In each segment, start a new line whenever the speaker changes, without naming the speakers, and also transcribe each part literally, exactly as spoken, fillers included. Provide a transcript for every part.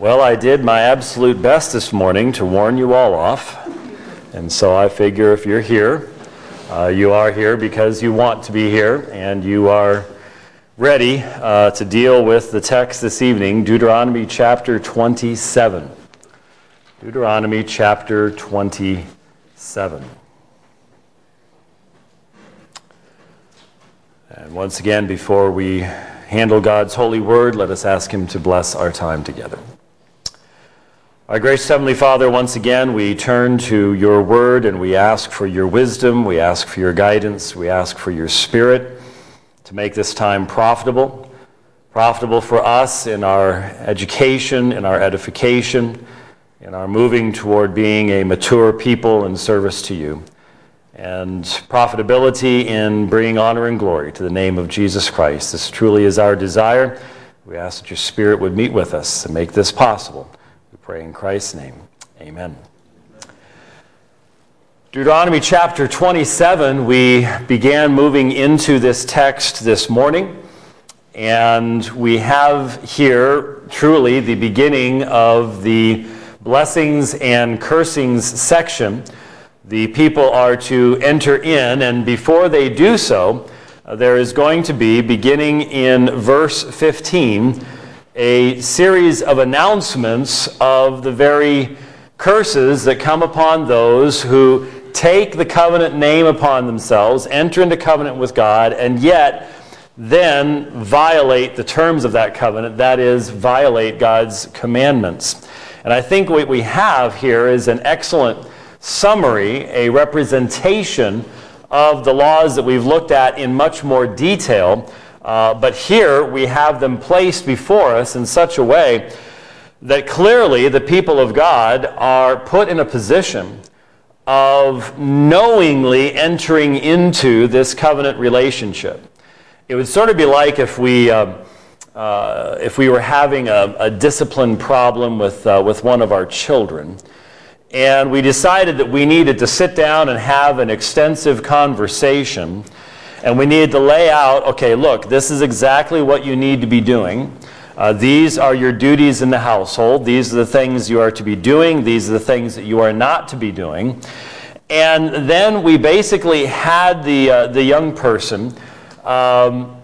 Well, I did my absolute best this morning to warn you all off, and so I figure if you're here, uh, you are here because you want to be here, and you are ready uh, to deal with the text this evening, Deuteronomy chapter twenty-seven. Deuteronomy chapter twenty-seven. And once again, before we handle God's holy word, let us ask Him to bless our time together. Our gracious Heavenly Father, once again, we turn to your word and we ask for your wisdom, we ask for your guidance, we ask for your spirit to make this time profitable, profitable for us in our education, in our edification, in our moving toward being a mature people in service to you, and profitability in bringing honor and glory to the name of Jesus Christ. This truly is our desire. We ask that your Spirit would meet with us and make this possible. We pray in Christ's name. Amen. Deuteronomy chapter twenty-seven, we began moving into this text this morning, and we have here truly the beginning of the blessings and cursings section. The people are to enter in, and before they do so, uh, there is going to be, beginning in verse fifteen, a series of announcements of the very curses that come upon those who take the covenant name upon themselves, enter into covenant with God, and yet then violate the terms of that covenant, that is, violate God's commandments. And I think what we have here is an excellent summary, a representation of the laws that we've looked at in much more detail, uh, but here we have them placed before us in such a way that clearly the people of God are put in a position of knowingly entering into this covenant relationship. It would sort of be like if we uh, uh, if we were having a, a discipline problem with uh, with one of our children, and we decided that we needed to sit down and have an extensive conversation, and we needed to lay out, okay, look, this is exactly what you need to be doing. Uh, these are your duties in the household. These are the things you are to be doing. These are the things that you are not to be doing. And then we basically had the, uh, the young person um,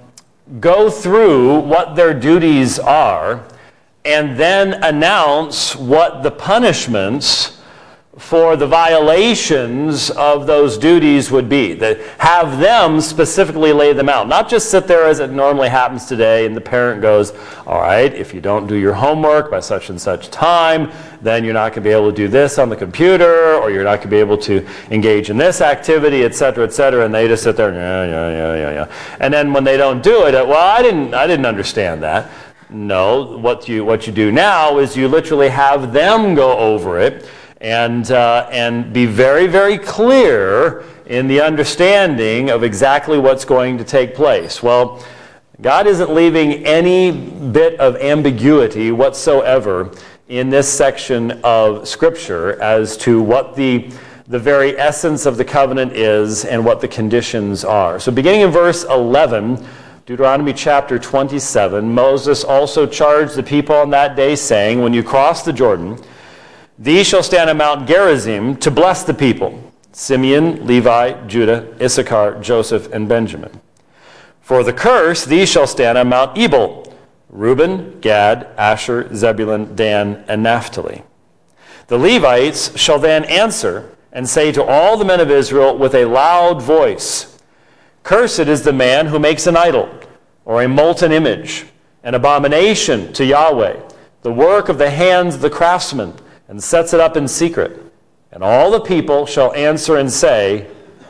go through what their duties are and then announce what the punishments for the violations of those duties would be. That have them specifically lay them out. Not just sit there as it normally happens today and the parent goes, all right, if you don't do your homework by such and such time, then you're not going to be able to do this on the computer, or you're not going to be able to engage in this activity, et cetera, et cetera, and they just sit there, yeah, yeah, yeah, yeah, yeah. And then when they don't do it, well, I didn't, I didn't understand that. No, what you, what you do now is you literally have them go over it, and uh, and be very, very clear in the understanding of exactly what's going to take place. Well, God isn't leaving any bit of ambiguity whatsoever in this section of Scripture as to what the, the very essence of the covenant is and what the conditions are. So beginning in verse eleven, Deuteronomy chapter twenty-seven, Moses also charged the people on that day, saying, when you cross the Jordan, these shall stand on Mount Gerizim to bless the people, Simeon, Levi, Judah, Issachar, Joseph, and Benjamin. For the curse, these shall stand on Mount Ebal, Reuben, Gad, Asher, Zebulun, Dan, and Naphtali. The Levites shall then answer and say to all the men of Israel with a loud voice, cursed is the man who makes an idol, or a molten image, an abomination to Yahweh, the work of the hands of the craftsman, and sets it up in secret. And all the people shall answer and say,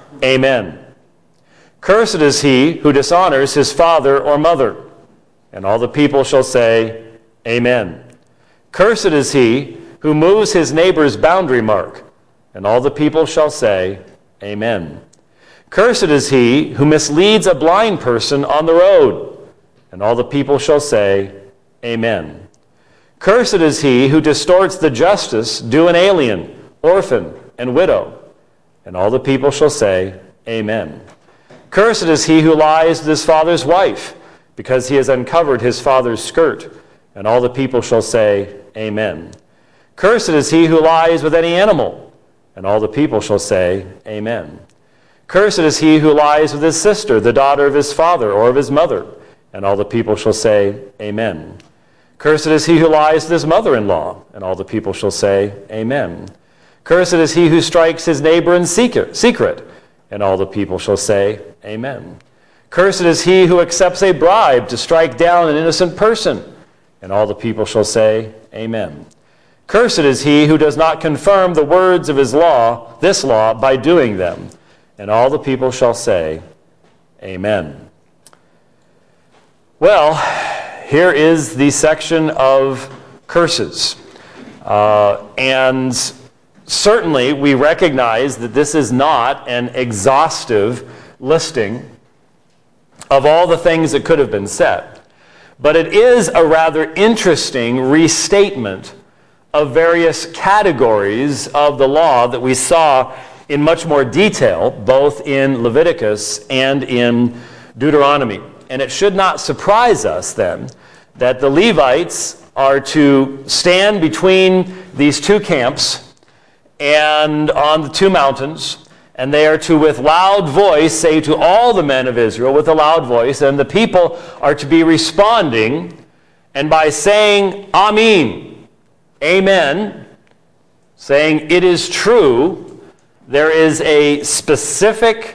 Amen. Cursed is he who dishonors his father or mother. And all the people shall say, Amen. Cursed is he who moves his neighbor's boundary mark. And all the people shall say, Amen. Cursed is he who misleads a blind person on the road. And all the people shall say, Amen. Cursed is he who distorts the justice due an alien, orphan, and widow. And all the people shall say, Amen. Cursed is he who lies with his father's wife, because he has uncovered his father's skirt. And all the people shall say, Amen. Cursed is he who lies with any animal. And all the people shall say, Amen. Cursed is he who lies with his sister, the daughter of his father or of his mother. And all the people shall say, Amen. Cursed is he who lies with his mother-in-law. And all the people shall say, Amen. Cursed is he who strikes his neighbor in secret. And all the people shall say, Amen. Cursed is he who accepts a bribe to strike down an innocent person. And all the people shall say, Amen. Cursed is he who does not confirm the words of his law, this law, by doing them. And all the people shall say, Amen. Well, here is the section of curses. Uh, and certainly we recognize that this is not an exhaustive listing of all the things that could have been said. But it is a rather interesting restatement of various categories of the law that we saw in much more detail, both in Leviticus and in Deuteronomy. And it should not surprise us then that the Levites are to stand between these two camps and on the two mountains, and they are to, with loud voice, say to all the men of Israel with a loud voice, and the people are to be responding, and by saying, Amen, Amen, saying it is true, there is a specific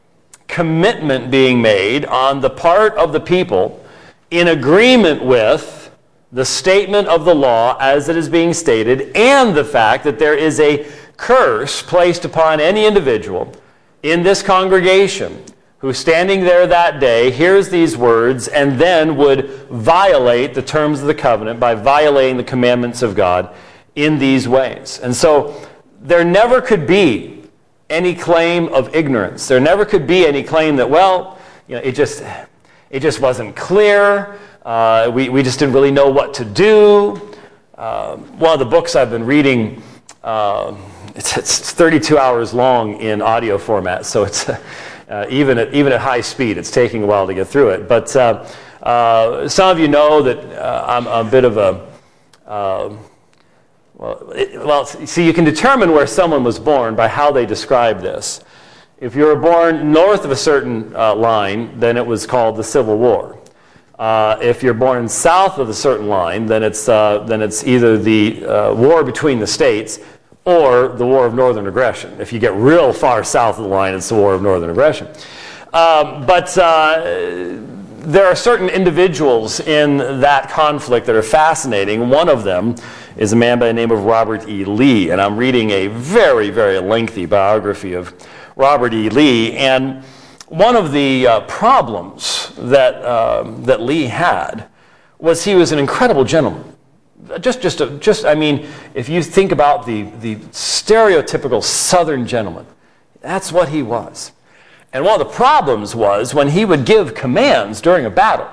commitment being made on the part of the people in agreement with the statement of the law as it is being stated, and the fact that there is a curse placed upon any individual in this congregation who, standing there that day, hears these words and then would violate the terms of the covenant by violating the commandments of God in these ways. And so there never could be any claim of ignorance. There never could be any claim that, well, you know, it just it just wasn't clear. Uh, we, we just didn't really know what to do. Uh, one of the books I've been reading, uh, it's, it's thirty-two hours long in audio format, so it's uh, even at even at high speed, it's taking a while to get through it. But uh, uh, some of you know that uh, I'm a bit of a uh, Well, it, well, see, you can determine where someone was born by how they describe this. If you were born north of a certain uh, line, then it was called the Civil War. Uh, if you're born south of a certain line, then it's uh, then it's either the uh, war between the states or the War of Northern Aggression. If you get real far south of the line, it's the War of Northern Aggression. Um, but uh, there are certain individuals in that conflict that are fascinating. One of them is a man by the name of Robert E. Lee, and I'm reading a very, very lengthy biography of Robert E. Lee, and one of the uh, problems that uh, that Lee had was he was an incredible gentleman. Just, just, a, just. I mean, if you think about the the stereotypical Southern gentleman, that's what he was. And one of the problems was when he would give commands during a battle,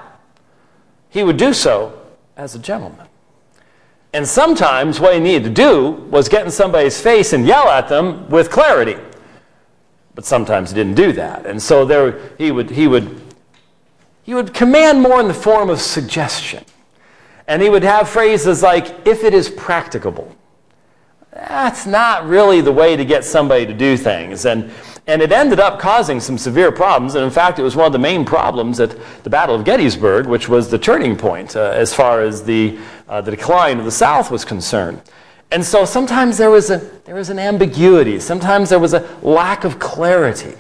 he would do so as a gentleman. And sometimes what he needed to do was get in somebody's face and yell at them with clarity. But sometimes he didn't do that. And so there he would he would he would command more in the form of suggestion. And he would have phrases like, if it is practicable. That's not really the way to get somebody to do things. And and it ended up causing some severe problems. And in fact, it was one of the main problems at the Battle of Gettysburg, which was the turning point uh, as far as the uh, the decline of the South was concerned. And so sometimes there was a there was an ambiguity. Sometimes there was a lack of clarity.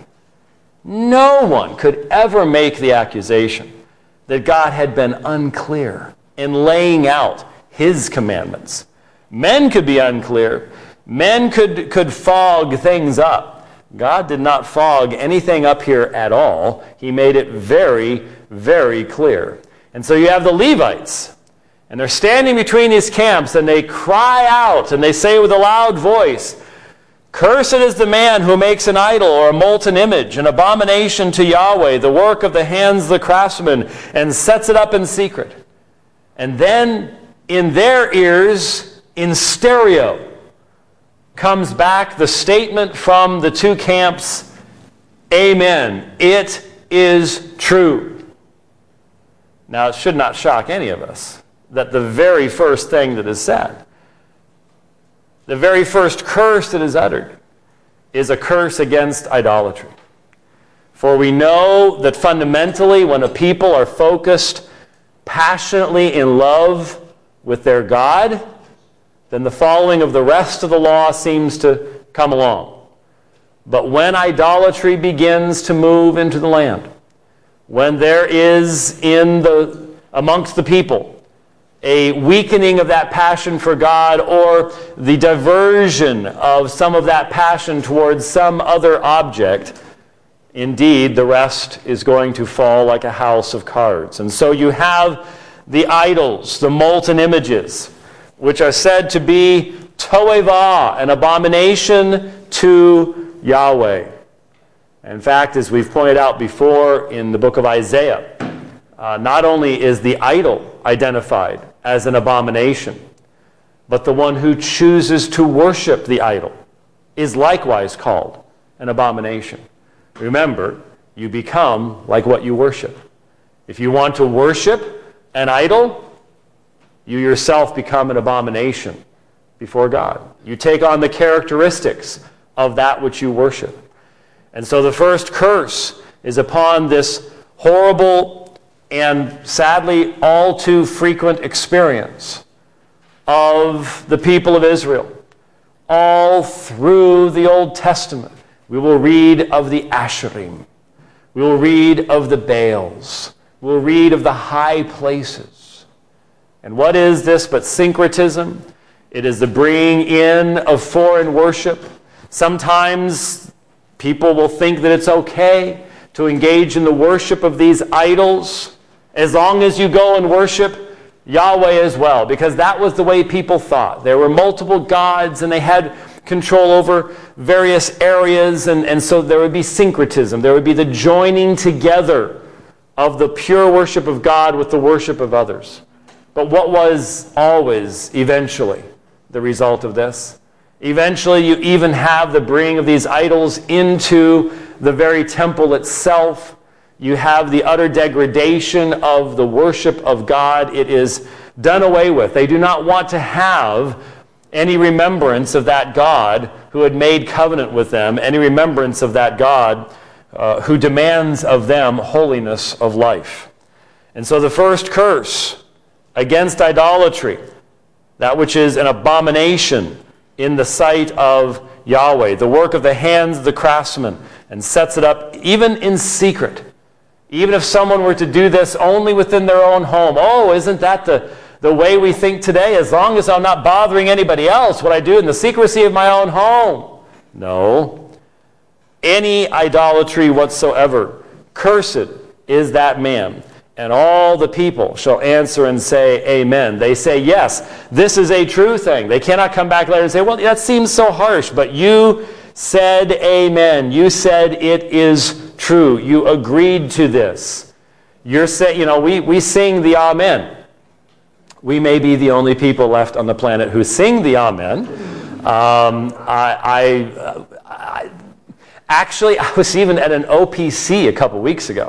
No one could ever make the accusation that God had been unclear in laying out his commandments. Men could be unclear. Men could, could fog things up. God did not fog anything up here at all. He made it very, very clear. And so you have the Levites, and they're standing between these camps, and they cry out, and they say with a loud voice, "Cursed is the man who makes an idol or a molten image, an abomination to Yahweh, the work of the hands of the craftsman, and sets it up in secret." And then in their ears, in stereo, comes back the statement from the two camps, "Amen. It is true." Now, it should not shock any of us that the very first thing that is said, the very first curse that is uttered, is a curse against idolatry. For we know that fundamentally, when a people are focused passionately in love with their God, then the following of the rest of the law seems to come along. But when idolatry begins to move into the land, when there is in the amongst the people a weakening of that passion for God, or the diversion of some of that passion towards some other object, indeed, the rest is going to fall like a house of cards. And so you have the idols, the molten images, which are said to be toevah, an abomination to Yahweh. In fact, as we've pointed out before in the book of Isaiah, uh, not only is the idol identified as an abomination, but the one who chooses to worship the idol is likewise called an abomination. Remember, you become like what you worship. If you want to worship an idol, you yourself become an abomination before God. You take on the characteristics of that which you worship. And so the first curse is upon this horrible and sadly all too frequent experience of the people of Israel. All through the Old Testament, we will read of the Asherim. We will read of the Baals. We will read of the high places. And what is this but syncretism? It is the bringing in of foreign worship. Sometimes people will think that it's okay to engage in the worship of these idols as long as you go and worship Yahweh as well, because that was the way people thought. There were multiple gods and they had control over various areas, and, and so there would be syncretism. There would be the joining together of the pure worship of God with the worship of others. But what was always eventually the result of this? Eventually you even have the bringing of these idols into the very temple itself. You have the utter degradation of the worship of God. It is done away with. They do not want to have any remembrance of that God who had made covenant with them, any remembrance of that God uh, who demands of them holiness of life. And so the first curse against idolatry, that which is an abomination in the sight of Yahweh, the work of the hands of the craftsman, and sets it up even in secret. Even if someone were to do this only within their own home, oh, isn't that the, the way we think today? As long as I'm not bothering anybody else, what I do in the secrecy of my own home. No. Any idolatry whatsoever, cursed is that man. And all the people shall answer and say, Amen. They say, yes, this is a true thing. They cannot come back later and say, well, that seems so harsh, but you said amen. You said it is true. You agreed to this. You're saying, you know, we, we sing the amen. We may be the only people left on the planet who sing the amen. Um, I, I, I actually, I was even at an O P C a couple weeks ago.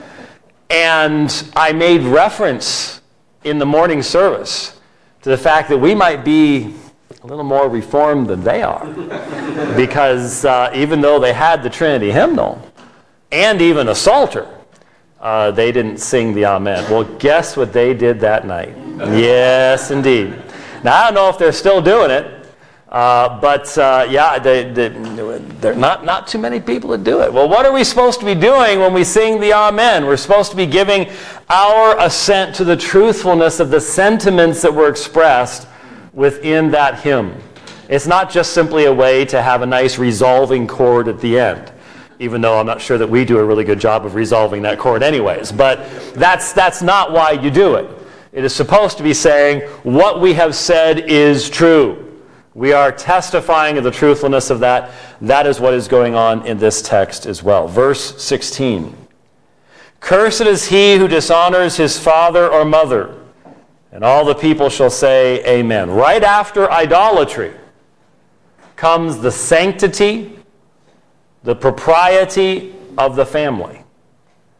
And I made reference in the morning service to the fact that we might be a little more reformed than they are. Because uh, even though they had the Trinity hymnal, and even a psalter, uh, they didn't sing the Amen. Well, guess what they did that night? Yes, indeed. Now, I don't know if they're still doing it, uh, but uh, yeah, they, they, they're not, not too many people that do it. Well, what are we supposed to be doing when we sing the Amen? We're supposed to be giving our assent to the truthfulness of the sentiments that were expressed within that hymn. It's not just simply a way to have a nice resolving chord at the end, even though I'm not sure that we do a really good job of resolving that chord anyways. But that's, that's not why you do it. It is supposed to be saying, what we have said is true. We are testifying of the truthfulness of that. That is what is going on in this text as well. Verse sixteen. Cursed is he who dishonors his father or mother. And all the people shall say, Amen. Right after idolatry comes the sanctity, the propriety of the family.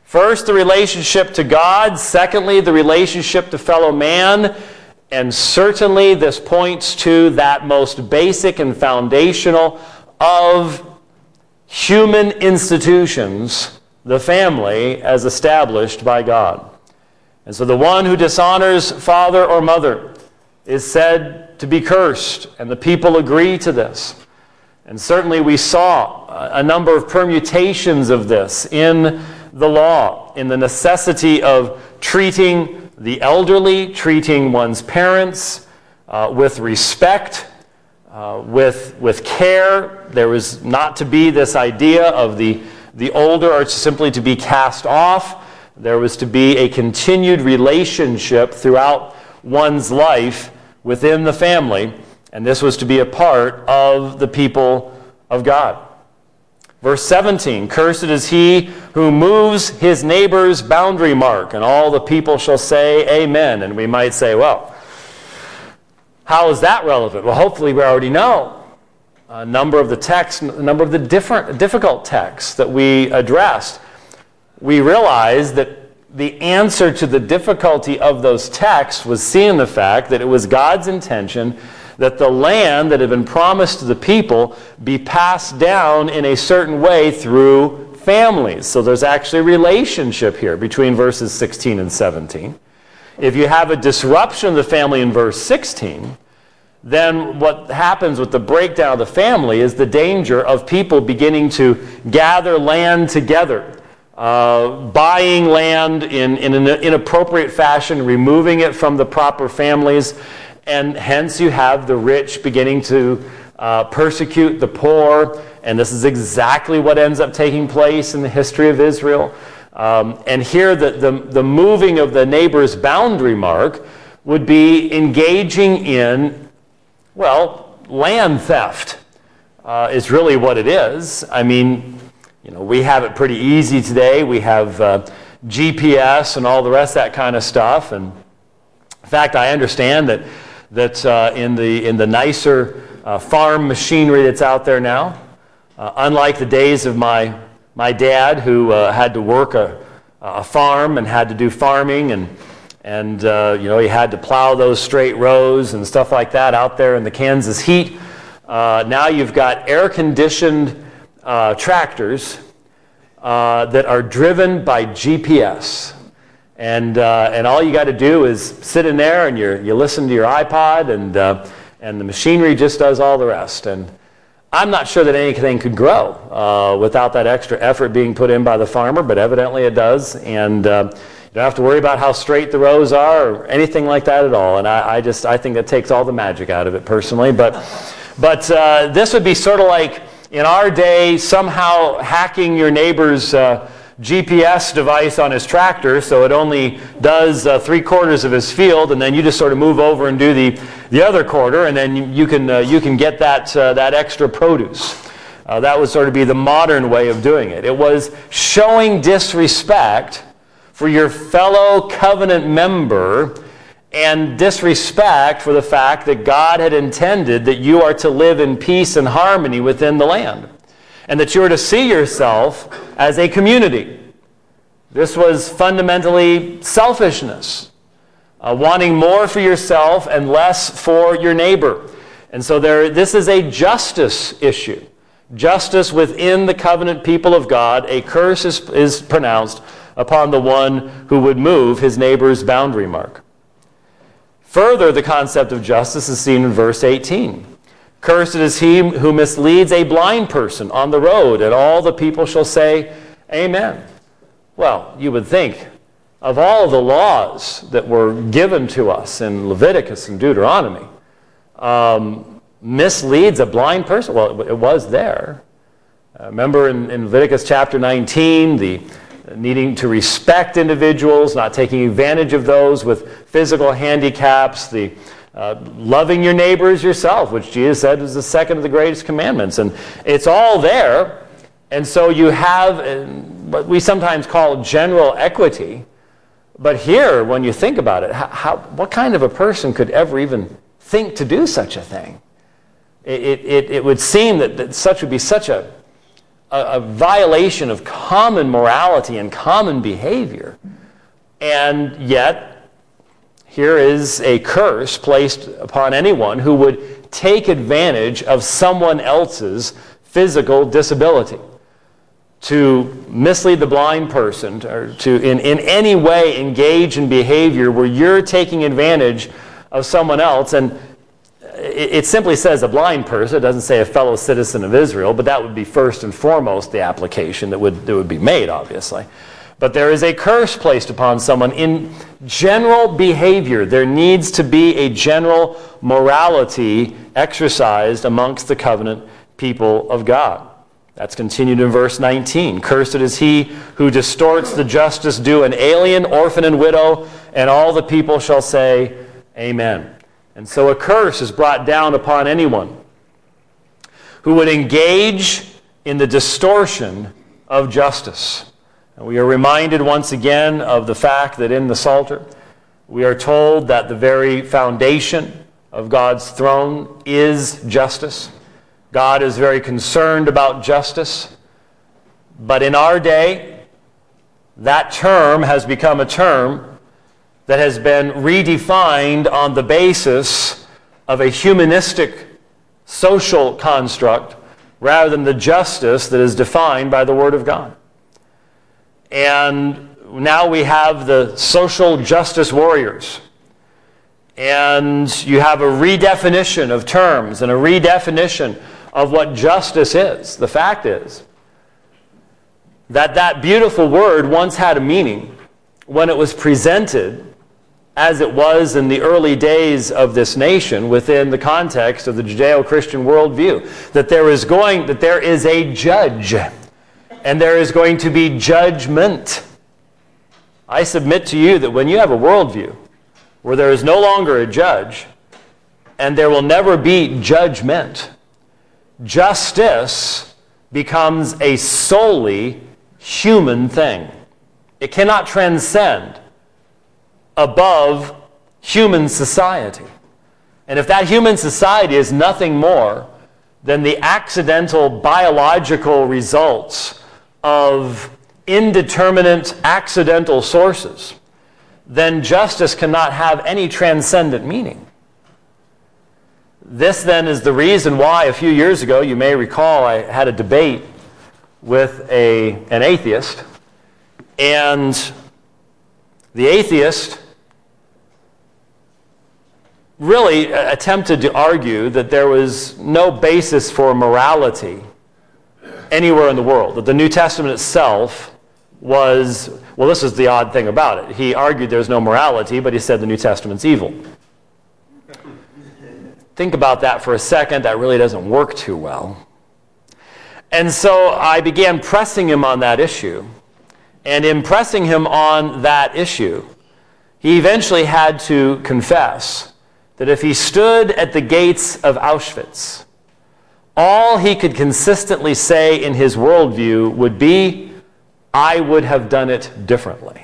First, the relationship to God. Secondly, the relationship to fellow man. And certainly this points to that most basic and foundational of human institutions, the family as established by God. And so the one who dishonors father or mother is said to be cursed, and the people agree to this. And certainly we saw a number of permutations of this in the law, in the necessity of treating the elderly, treating one's parents uh, with respect, uh, with, with care. There was not to be this idea of the, the older are simply to be cast off. There was to be a continued relationship throughout one's life within the family, and this was to be a part of the people of God. Verse seventeen, cursed is he who moves his neighbor's boundary mark, and all the people shall say amen. And we might say, well, how is that relevant? Well, hopefully we already know a number of the texts, a number of the different, difficult texts that we addressed. We realized that the answer to the difficulty of those texts was seen in the fact that it was God's intention that the land that had been promised to the people be passed down in a certain way through families. So there's actually a relationship here between verses sixteen and seventeen. If you have a disruption of the family in verse sixteen, then what happens with the breakdown of the family is the danger of people beginning to gather land together, uh, buying land in, in an inappropriate fashion, removing it from the proper families. And hence you have the rich beginning to uh, persecute the poor. And this is exactly what ends up taking place in the history of Israel. Um, and here the, the, the moving of the neighbor's boundary mark would be engaging in, well, land theft uh, is really what it is. I mean, you know, we have it pretty easy today. We have uh, G P S and all the rest of that kind of stuff. And in fact, I understand that that uh, in the in the nicer uh, farm machinery that's out there now, uh, unlike the days of my my dad who uh, had to work a, a farm and had to do farming and and uh, you know he had to plow those straight rows and stuff like that out there in the Kansas heat. Uh, now you've got air-conditioned uh, tractors uh, that are driven by G P S. And uh, and all you got to do is sit in there and you you listen to your iPod and uh, and the machinery just does all the rest. And I'm not sure that anything could grow uh, without that extra effort being put in by the farmer, but evidently it does. And uh, you don't have to worry about how straight the rows are or anything like that at all. And I, I just I think that takes all the magic out of it personally. But but uh, this would be sort of like in our day somehow hacking your neighbor's Uh, G P S device on his tractor so it only does uh, three quarters of his field, and then you just sort of move over and do the, the other quarter, and then you, you can uh, you can get that uh, that extra produce. Uh, that would sort of be the modern way of doing it. It was showing disrespect for your fellow covenant member and disrespect for the fact that God had intended that you are to live in peace and harmony within the land, and that you are to see yourself as a community. This was fundamentally selfishness, uh, wanting more for yourself and less for your neighbor. And so there, this is a justice issue. Justice within the covenant people of God. A curse is, is pronounced upon the one who would move his neighbor's boundary mark. Further, the concept of justice is seen in verse eighteen. Cursed is he who misleads a blind person on the road, and all the people shall say, amen. Well, you would think of all the laws that were given to us in Leviticus and Deuteronomy, um, misleads a blind person. Well, it was there. Uh, remember in, in Leviticus chapter nineteen, the needing to respect individuals, not taking advantage of those with physical handicaps, the Uh, loving your neighbors yourself, which Jesus said is the second of the greatest commandments. And it's all there. And so you have uh, what we sometimes call general equity. But here, when you think about it, how, how, what kind of a person could ever even think to do such a thing? It, it, it would seem that, that such would be such a, a, a violation of common morality and common behavior. And yet, here is a curse placed upon anyone who would take advantage of someone else's physical disability, to mislead the blind person, or to in, in any way engage in behavior where you're taking advantage of someone else. And it, it simply says a blind person. It doesn't say a fellow citizen of Israel, but that would be first and foremost the application that would, that would be made, obviously. But there is a curse placed upon someone in general behavior. There needs to be a general morality exercised amongst the covenant people of God. That's continued in verse nineteen. Cursed is he who distorts the justice due an alien, orphan, and widow, and all the people shall say, Amen. And so a curse is brought down upon anyone who would engage in the distortion of justice. And we are reminded once again of the fact that in the Psalter, we are told that the very foundation of God's throne is justice. God is very concerned about justice. But in our day, that term has become a term that has been redefined on the basis of a humanistic social construct rather than the justice that is defined by the Word of God. And now we have the social justice warriors. And you have a redefinition of terms and a redefinition of what justice is. The fact is that that beautiful word once had a meaning when it was presented as it was in the early days of this nation within the context of the Judeo-Christian worldview. That there is going, that there is a judge, and there is going to be judgment. I submit to you that when you have a worldview where there is no longer a judge and there will never be judgment, justice becomes a solely human thing. It cannot transcend above human society. And if that human society is nothing more than the accidental biological results of indeterminate accidental sources, then justice cannot have any transcendent meaning. This then is the reason why a few years ago, you may recall, I had a debate with a, an atheist, and the atheist really attempted to argue that there was no basis for morality anywhere in the world, that the New Testament itself was, well, this is the odd thing about it. He argued there's no morality, but he said the New Testament's evil. Think about that for a second. That really doesn't work too well. And so I began pressing him on that issue. And in pressing him on that issue, he eventually had to confess that if he stood at the gates of Auschwitz, all he could consistently say in his worldview would be, I would have done it differently.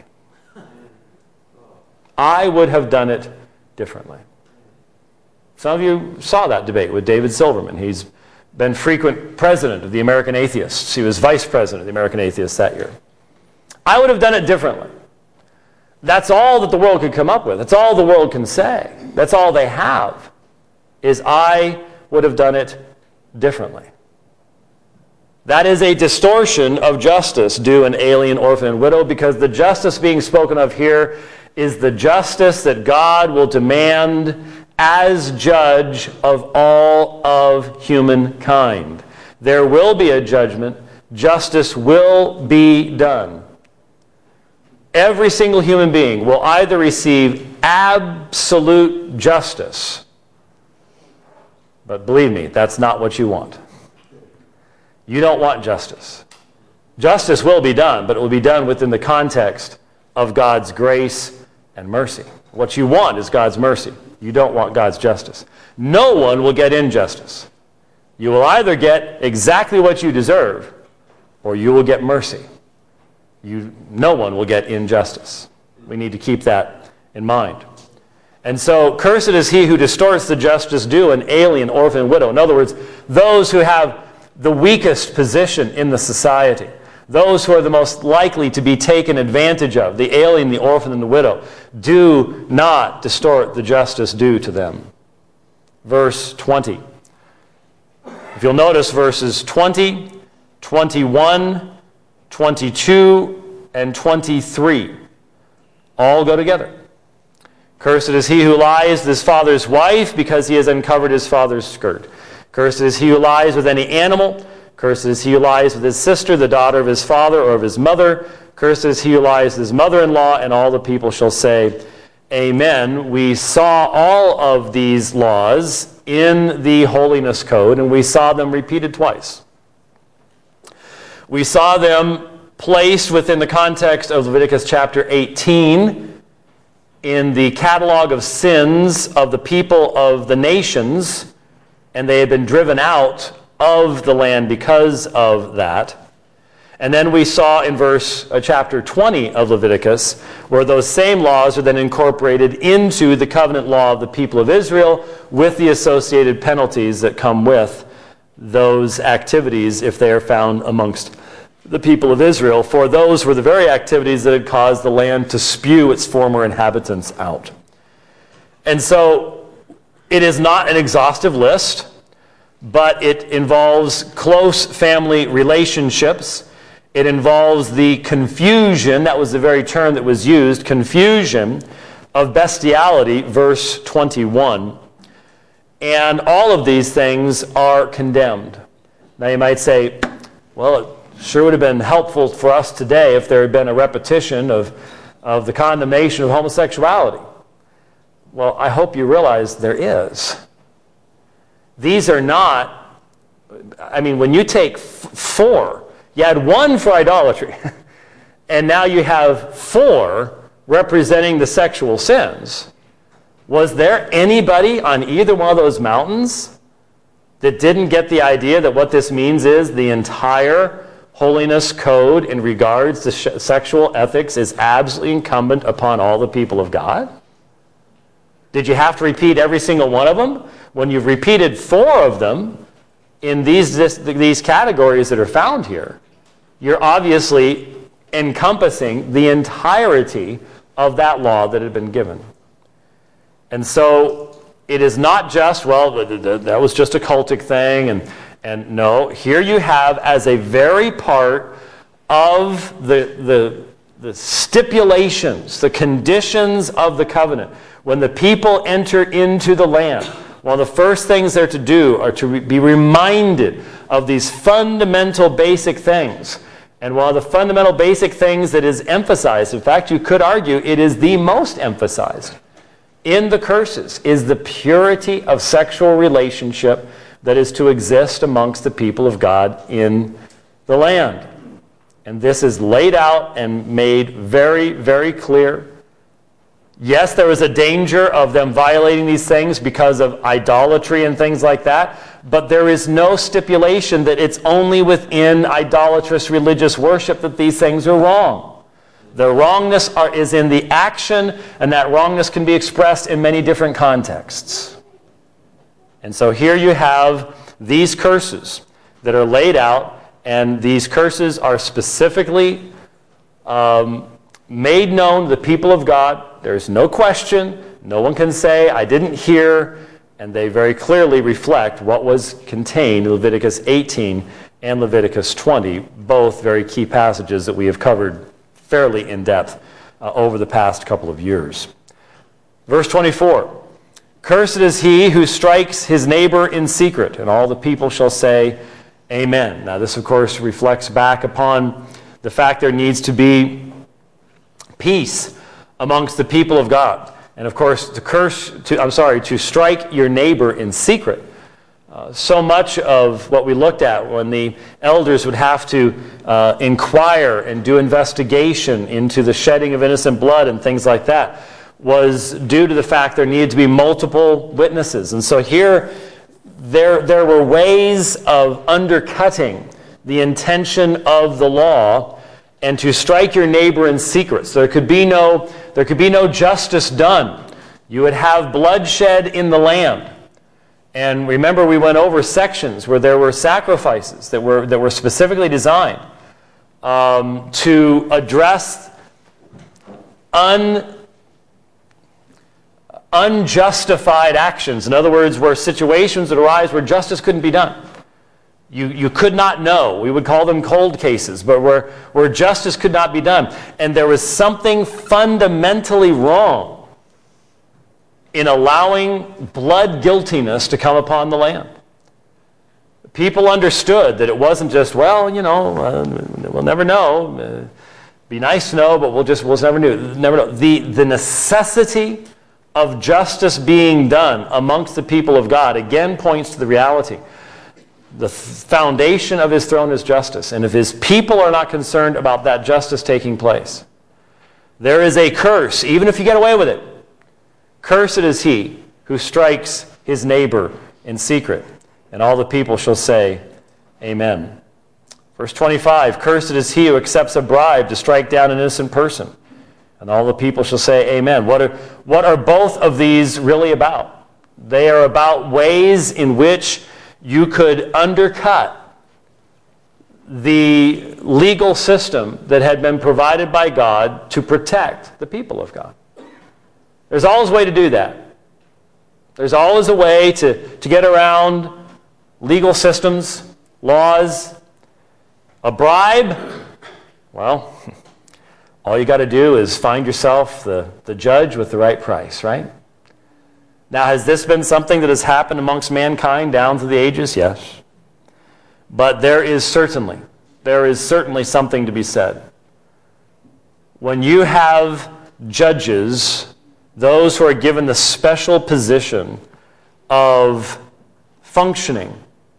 I would have done it differently. Some of you saw that debate with David Silverman. He's been frequent president of the American Atheists. He was vice president of the American Atheists that year. I would have done it differently. That's all that the world could come up with. That's all the world can say. That's all they have, is I would have done it differently. That is a distortion of justice due an alien, orphan, and widow, because the justice being spoken of here is the justice that God will demand as judge of all of humankind. There will be a judgment. Justice will be done. Every single human being will either receive absolute justice, but believe me, that's not what you want. You don't want justice. Justice will be done, but it will be done within the context of God's grace and mercy. What you want is God's mercy. You don't want God's justice. No one will get injustice. You will either get exactly what you deserve, or you will get mercy. You, no one will get injustice. We need to keep that in mind. And so, cursed is he who distorts the justice due an alien, orphan, widow. In other words, those who have the weakest position in the society, those who are the most likely to be taken advantage of, the alien, the orphan, and the widow, do not distort the justice due to them. Verse twenty. If you'll notice, verses twenty, twenty-one, twenty-two, and twenty-three all go together. Cursed is he who lies with his father's wife, because he has uncovered his father's skirt. Cursed is he who lies with any animal. Cursed is he who lies with his sister, the daughter of his father or of his mother. Cursed is he who lies with his mother-in-law, and all the people shall say, Amen. We saw all of these laws in the Holiness Code, and we saw them repeated twice. We saw them placed within the context of Leviticus chapter eighteen in the catalog of sins of the people of the nations, and they had been driven out of the land because of that. And then we saw in verse uh, chapter twenty of Leviticus where those same laws are then incorporated into the covenant law of the people of Israel with the associated penalties that come with those activities if they are found amongst the people of Israel, for those were the very activities that had caused the land to spew its former inhabitants out. And so it is not an exhaustive list, but it involves close family relationships. It involves the confusion, that was the very term that was used, confusion of bestiality, verse twenty-one. And all of these things are condemned. Now you might say, well, it sure would have been helpful for us today if there had been a repetition of, of the condemnation of homosexuality. Well, I hope you realize there is. These are not, I mean, when you take f- four, you had one for idolatry, and now you have four representing the sexual sins. Was there anybody on either one of those mountains that didn't get the idea that what this means is the entire Holiness Code in regards to sh- sexual ethics is absolutely incumbent upon all the people of God? Did you have to repeat every single one of them? When you've repeated four of them in these, this, these categories that are found here, you're obviously encompassing the entirety of that law that had been given. And so it is not just, well, that was just a cultic thing, and, and no, here you have as a very part of the, the, the stipulations, the conditions of the covenant, when the people enter into the land, one of the first things they're to do are to re- be reminded of these fundamental basic things. And one of the fundamental basic things that is emphasized, in fact, you could argue it is the most emphasized in the curses, is the purity of sexual relationship that is to exist amongst the people of God in the land. And this is laid out and made very, very clear. Yes, there was a danger of them violating these things because of idolatry and things like that, but there is no stipulation that it's only within idolatrous religious worship that these things are wrong. The wrongness are, is in the action, and that wrongness can be expressed in many different contexts. And so here you have these curses that are laid out, and these curses are specifically um, made known to the people of God. There's no question. No one can say, I didn't hear. And they very clearly reflect what was contained in Leviticus eighteen and Leviticus twenty, both very key passages that we have covered fairly in depth uh, over the past couple of years. Verse twenty-four, cursed is he who strikes his neighbor in secret, and all the people shall say, Amen. Now this, of course, reflects back upon the fact there needs to be peace amongst the people of God. And of course, to curse, to, I'm sorry, to strike your neighbor in secret. Uh, so much of what we looked at when the elders would have to uh, inquire and do investigation into the shedding of innocent blood and things like that was due to the fact there needed to be multiple witnesses. And so here, there, there were ways of undercutting the intention of the law and to strike your neighbor in secret. So there could be no, there could be no justice done. You would have bloodshed in the land. And remember, we went over sections where there were sacrifices that were, that were specifically designed um, to address un, unjustified actions. In other words, where situations that arise where justice couldn't be done. You, you could not know. We would call them cold cases, but where, where justice could not be done. And there was something fundamentally wrong in allowing blood guiltiness to come upon the land. People understood that it wasn't just, well, you know, uh, we'll never know. Uh, be nice to know, but we'll just we'll never know. Never know. The, the necessity of justice being done amongst the people of God again points to the reality. The foundation of his throne is justice. And if his people are not concerned about that justice taking place, there is a curse, even if you get away with it. Cursed is he who strikes his neighbor in secret. And all the people shall say, Amen. Verse twenty-five, cursed is he who accepts a bribe to strike down an innocent person. And all the people shall say, Amen. What are, what are both of these really about? They are about ways in which you could undercut the legal system that had been provided by God to protect the people of God. There's always a way to do that. There's always a way to, to get around legal systems, laws. A bribe, well, all you got to do is find yourself the, the judge with the right price, right? Now, has this been something that has happened amongst mankind down through the ages? Yes. But there is certainly, there is certainly something to be said. When you have judges, those who are given the special position of functioning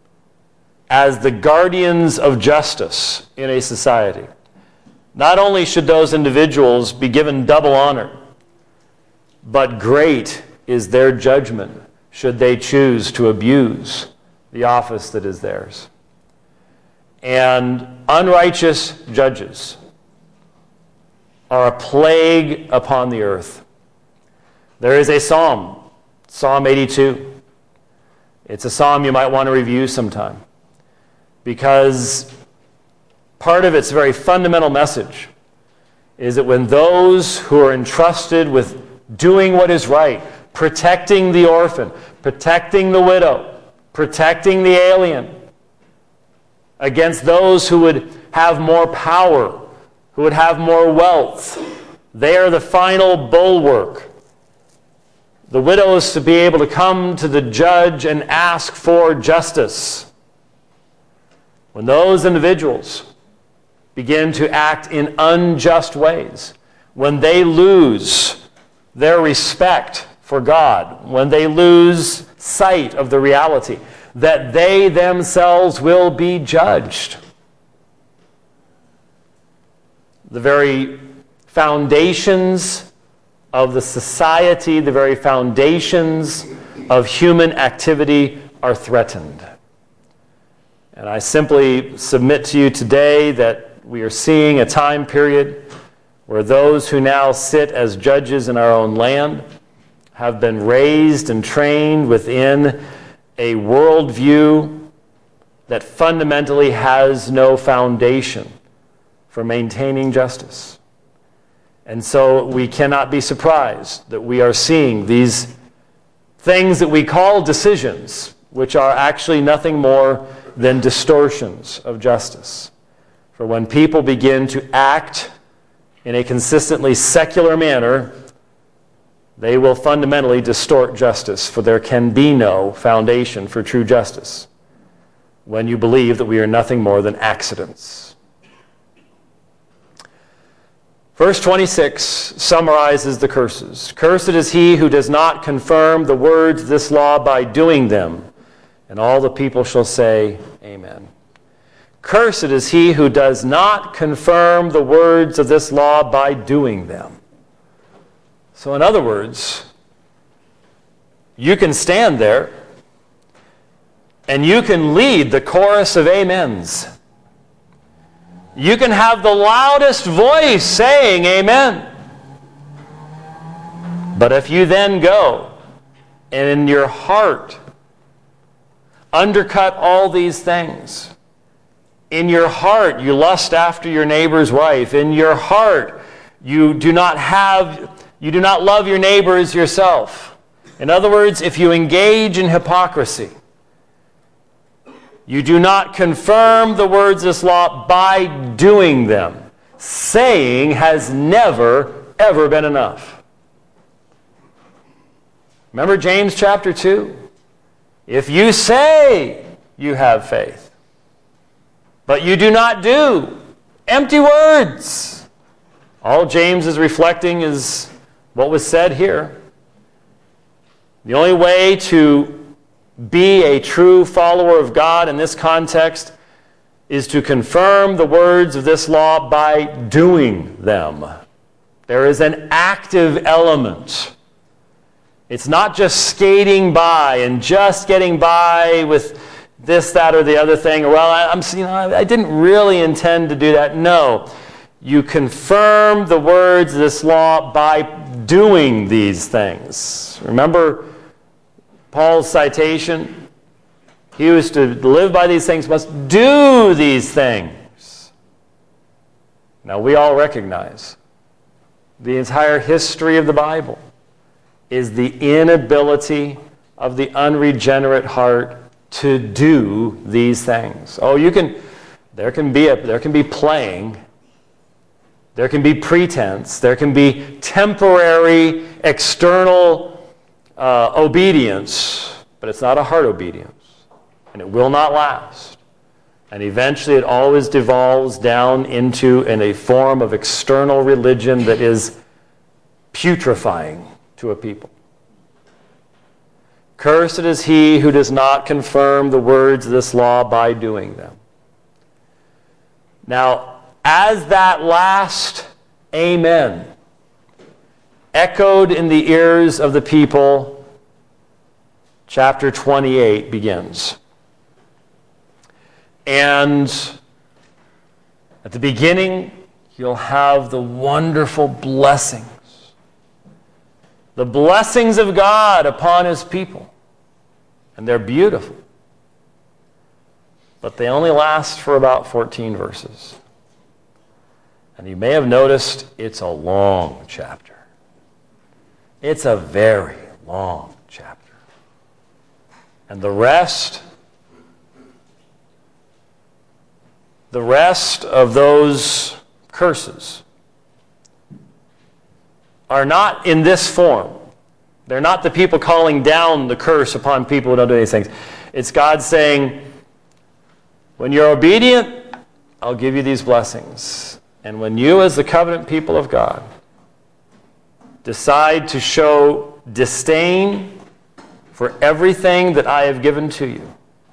as the guardians of justice in a society, not only should those individuals be given double honor, but great is their judgment should they choose to abuse the office that is theirs. And unrighteous judges are a plague upon the earth. There is a psalm, Psalm eighty-two. It's a psalm you might want to review sometime, because part of its very fundamental message is that when those who are entrusted with doing what is right, protecting the orphan, protecting the widow, protecting the alien against those who would have more power, who would have more wealth, they are the final bulwark. The widow is to be able to come to the judge and ask for justice. When those individuals begin to act in unjust ways, when they lose their respect for God, when they lose sight of the reality that they themselves will be judged, the very foundations of the society, the very foundations of human activity are threatened. And I simply submit to you today that we are seeing a time period where those who now sit as judges in our own land have been raised and trained within a worldview that fundamentally has no foundation for maintaining justice. And so we cannot be surprised that we are seeing these things that we call decisions, which are actually nothing more than distortions of justice. For when people begin to act in a consistently secular manner, they will fundamentally distort justice, for there can be no foundation for true justice when you believe that we are nothing more than accidents. Verse twenty-six summarizes the curses. Cursed is he who does not confirm the words of this law by doing them. And all the people shall say, Amen. Cursed is he who does not confirm the words of this law by doing them. So in other words, you can stand there and you can lead the chorus of amens. You can have the loudest voice saying amen. But if you then go and in your heart undercut all these things. In your heart, you lust after your neighbor's wife. In your heart, you do not have, you do not love your neighbor as yourself. In other words, if you engage in hypocrisy, you do not confirm the words of this law by doing them. Saying has never, ever been enough. Remember James chapter two? If you say you have faith, but you do not do, empty words. All James is reflecting is what was said here. The only way to be a true follower of God in this context is to confirm the words of this law by doing them. There is an active element. It's not just skating by and just getting by with this, that, or the other thing. Or, well, I, I'm, you know, I didn't really intend to do that. No. You confirm the words of this law by doing these things. Remember Paul's citation? He who is to live by these things must do these things. Now, we all recognize the entire history of the Bible is the inability of the unregenerate heart to do these things. Oh, you can, there can be a, there can be playing, there can be pretense, there can be temporary external uh, obedience, but it's not a heart obedience, and it will not last. And eventually it always devolves down into in a form of external religion that is putrefying to a people. Cursed is he who does not confirm the words of this law by doing them. Now, as that last amen echoed in the ears of the people, chapter twenty-eight begins. And at the beginning, you'll have the wonderful blessings. The blessings of God upon his people. And they're beautiful. But they only last for about fourteen verses. And you may have noticed it's a long chapter. It's a very long chapter. And the rest, the rest of those curses are not in this form. They're not the people calling down the curse upon people who don't do these things. It's God saying, when you're obedient, I'll give you these blessings. And when you, as the covenant people of God, decide to show disdain for everything that I have given to you,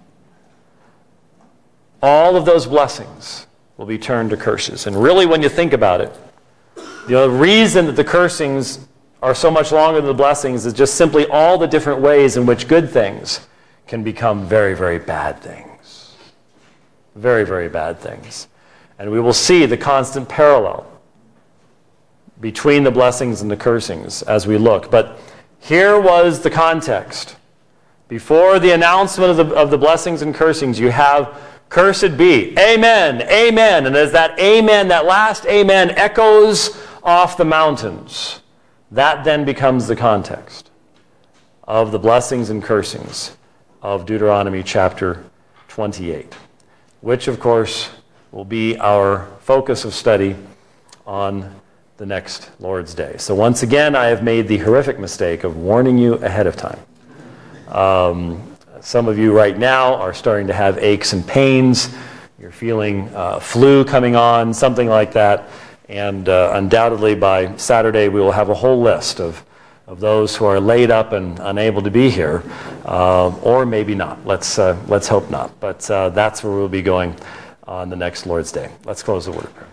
all of those blessings will be turned to curses. And really, when you think about it, the reason that the cursings are so much longer than the blessings is just simply all the different ways in which good things can become very, very bad things. Very, very bad things. And we will see the constant parallel between the blessings and the cursings as we look. But here was the context. Before the announcement of the, of the blessings and cursings, you have cursed be. Amen, amen. And as that amen, that last amen echoes off the mountains, that then becomes the context of the blessings and cursings of Deuteronomy chapter twenty-eight, which, of course, will be our focus of study on the next Lord's Day. So once again, I have made the horrific mistake of warning you ahead of time. Um, some of you right now are starting to have aches and pains. You're feeling uh, flu coming on, something like that. And uh, undoubtedly by Saturday we will have a whole list of, of those who are laid up and unable to be here, uh, or maybe not. Let's, uh, let's hope not. But uh, that's where we'll be going on the next Lord's Day. Let's close the word of prayer.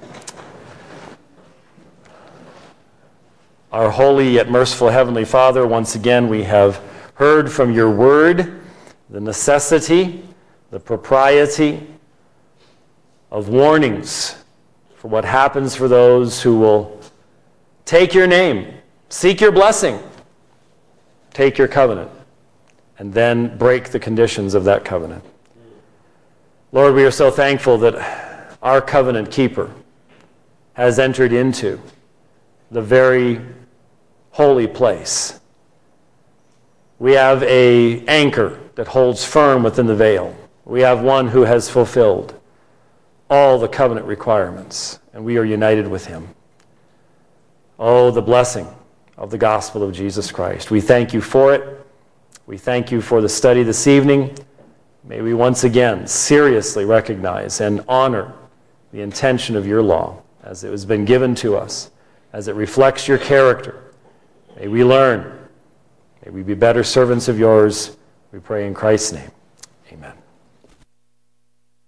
Our holy yet merciful Heavenly Father, once again we have heard from your word the necessity, the propriety of warnings for what happens for those who will take your name, seek your blessing, take your covenant, and then break the conditions of that covenant. Lord, we are so thankful that our covenant keeper has entered into the very holy place. We have an anchor that holds firm within the veil. We have one who has fulfilled all the covenant requirements, and we are united with him. Oh, the blessing of the gospel of Jesus Christ. We thank you for it. We thank you for the study this evening. May we once again seriously recognize and honor the intention of your law as it has been given to us, as it reflects your character. May we learn. May we be better servants of yours. We pray in Christ's name. Amen.